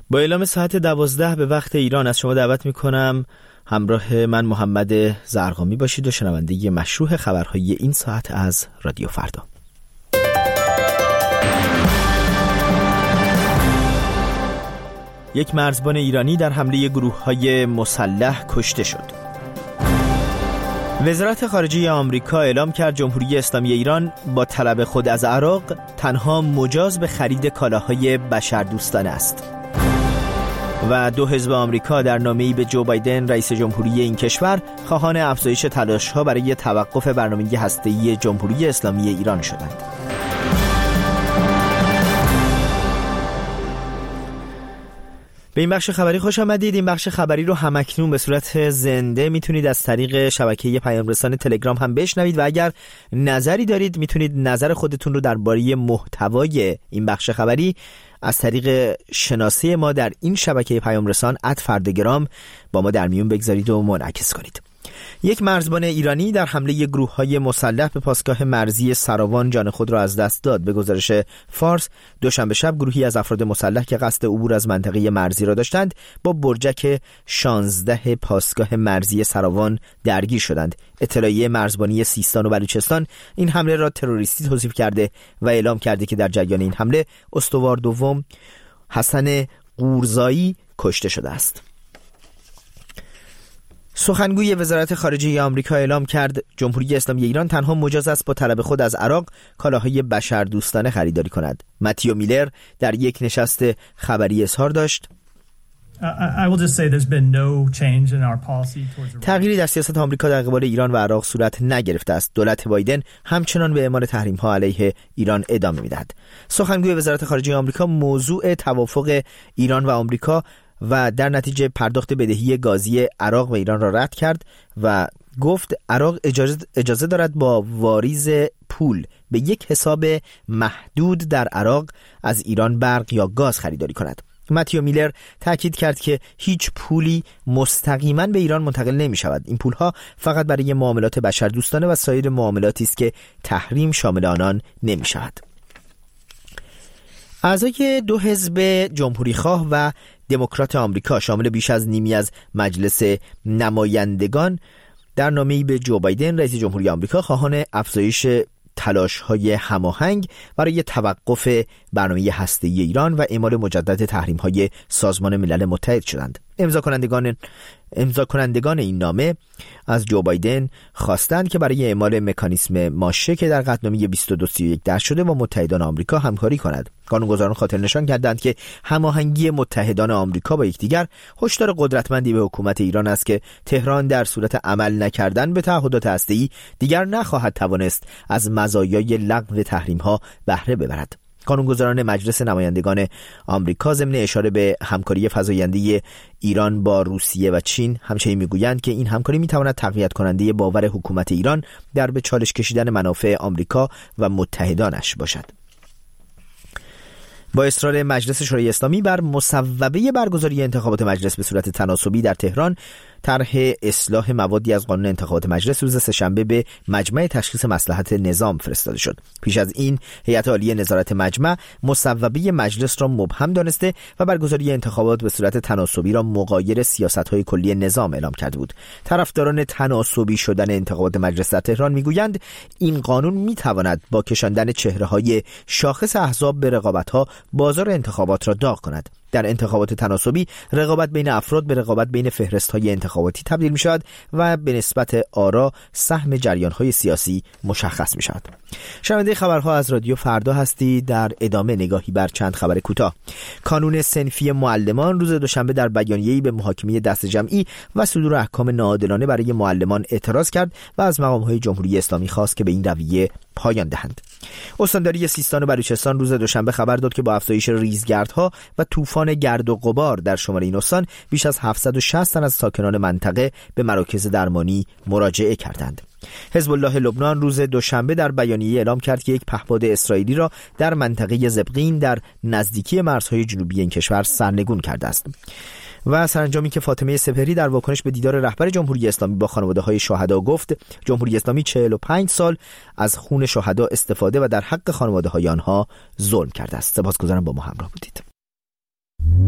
با اعلام ساعت 12 به وقت ایران از شما دعوت میکنم همراه من محمد زرقامی باشید و شنونده مشروح خبرهای این ساعت از رادیو فردا. یک مرزبان ایرانی در حمله گروه‌های مسلح کشته شد. وزارت خارجه آمریکا اعلام کرد جمهوری اسلامی ایران با طلب خود از عراق تنها مجاز به خرید کالاهای بشردوستانه است. و دو حزب آمریکا در نامه‌ای به جو بایدن رئیس جمهوری این کشور خواهان افزایش تلاش‌ها برای توقف برنامه هسته‌ای جمهوری اسلامی ایران شدند. به این بخش خبری خوش آمدید. این بخش خبری رو همکنون به صورت زنده میتونید از طریق شبکه پیام رسان تلگرام هم بشنوید و اگر نظری دارید میتونید نظر خودتون رو درباره محتوای این بخش خبری از طریق شناسه ما در این شبکه پیام رسان @فردگرام با ما در میون بگذارید و منعکس کنید. یک مرزبان ایرانی در حمله گروه‌های مسلح به پاسگاه مرزی سراوان جان خود را از دست داد. به گزارش فارس دوشنبه شب گروهی از افراد مسلح که قصد عبور از منطقه مرزی را داشتند با برجک 16 پاسگاه مرزی سراوان درگیر شدند. اطلاعیه مرزبانی سیستان و بلوچستان این حمله را تروریستی توصیف کرده و اعلام کرده که در جریان این حمله استوار دوم حسن قورزایی کشته شده است. سخنگوی وزارت خارجه آمریکا اعلام کرد جمهوری اسلامی ایران تنها مجاز است با طلب خود از عراق کالاهای بشردوستانه خریداری کند. متیو میلر در یک نشست خبری اظهار داشت تغییری در سیاست آمریکا در قبال ایران و عراق صورت نگرفته است. دولت بایدن همچنان به اعمال تحریم‌ها علیه ایران ادامه می‌دهد. سخنگوی وزارت خارجه آمریکا موضوع توافق ایران و آمریکا و در نتیجه پرداخت بدهی گازی عراق و ایران را رد کرد و گفت عراق اجازه دارد با واریز پول به یک حساب محدود در عراق از ایران برق یا گاز خریداری کند. متیو میلر تاکید کرد که هیچ پولی مستقیما به ایران منتقل نمی شود. این پولها فقط برای معاملات بشردوستانه و سایر معاملاتی است که تحریم شامل آنان نمی شود. اعضای دو حزب جمهوری خواه و دموکرات آمریکا شامل بیش از نیمی از مجلس نمایندگان در نامه‌ای به جو بایدن رئیس جمهوری آمریکا خواهان افزایش تلاش‌های هماهنگ برای توقف برنامه هسته‌ای ایران و اعمال مجدد تحریم‌های سازمان ملل متحد شدند. امضا کنندگان این نامه از جو بایدن خواستند که برای اعمال مکانیسم ماشه که در قطعنامه 2231 درج شده با متحدان آمریکا همکاری کند. قانونگذاران خاطر نشان کردند که هماهنگی متحدان آمریکا با یکدیگر هشدار قدرتمندی به حکومت ایران است که تهران در صورت عمل نکردن به تعهدات هسته‌ای دیگر نخواهد توانست از مزایای لغو تحریم‌ها بهره ببرد. قانونگذاران مجلس نمایندگان آمریکا ضمن اشاره به همکاری فزاینده ایران با روسیه و چین همچنین میگویند که این همکاری میتواند تقویت کننده باور حکومت ایران در به چالش کشیدن منافع آمریکا و متحدانش باشد. با اصرار مجلس شورای اسلامی بر مصوبه برگزاری انتخابات مجلس به صورت تناسبی در تهران، طرح اصلاح موادی از قانون انتخابات مجلس روز سه‌شنبه به مجمع تشخیص مصلحت نظام فرستاده شد. پیش از این هیئت عالی نظارت مجمع مصوبه مجلس را مبهم دانسته و برگزاری انتخابات به صورت تناسبی را مغایر سیاست‌های کلی نظام اعلام کرده بود. طرفداران تناسبی شدن انتخابات مجلس در تهران میگویند این قانون میتواند با کشاندن چهره‌های شاخص احزاب به رقابت‌ها بازار انتخابات را داغ کند. در انتخابات تناسبی رقابت بین افراد به رقابت بین فهرست‌های انتخاباتی تبدیل می‌شود و به نسبت آرا سهم جریان‌های سیاسی مشخص می‌شود. شنونده خبرها از رادیو فردا هستید. در ادامه نگاهی بر چند خبر کوتاه. کانون صنفی معلمان روز دوشنبه در بیانیه‌ای به محاکمه دست جمعی و صدور احکام ناعادلانه برای معلمان اعتراض کرد و از مقام‌های جمهوری اسلامی خواست که به این رویه پایان دهند. استانداری سیستان و بلوچستان روز دوشنبه خبر داد که با افزایش ریزگردها و طوفان گرد و غبار در شمال این استان بیش از 760 تن از ساکنان منطقه به مراکز درمانی مراجعه کردند. حزب الله لبنان روز دوشنبه در بیانیه اعلام کرد که یک پهپاد اسرائیلی را در منطقه زبقین در نزدیکی مرزهای جنوبی این کشور سرنگون کرده است. و سرانجامی که فاطمه سپهری در واکنش به دیدار رهبر جمهوری اسلامی با خانواده‌های شهدا گفت جمهوری اسلامی 45 سال از خون شهدا استفاده و در حق خانواده‌های آنها ظلم کرده است. سپاسگزارم با ما همراه بودید.